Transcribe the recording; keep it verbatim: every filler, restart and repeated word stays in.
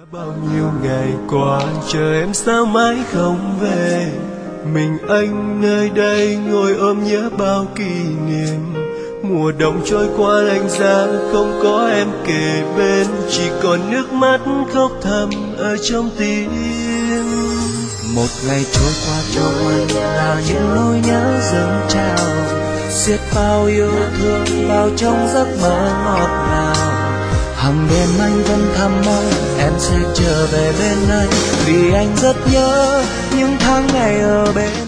Bao nhiêu ngày qua chờ em sao mãi không về, mình anh nơi đây ngồi ôm nhớ bao kỷ niệm. Mùa đông trôi qua lạnh giá không có em kề bên, chỉ còn nước mắt khóc thầm ở trong tim. Một ngày trôi qua trong anh là những nỗi nhớ dâng trào, xiết bao yêu thương bao trong giấc mơ ngọt ngào. Hằng đêm anh vẫn thầm mong em sẽ trở về bên anh, vì anh rất nhớ những tháng ngày ở bên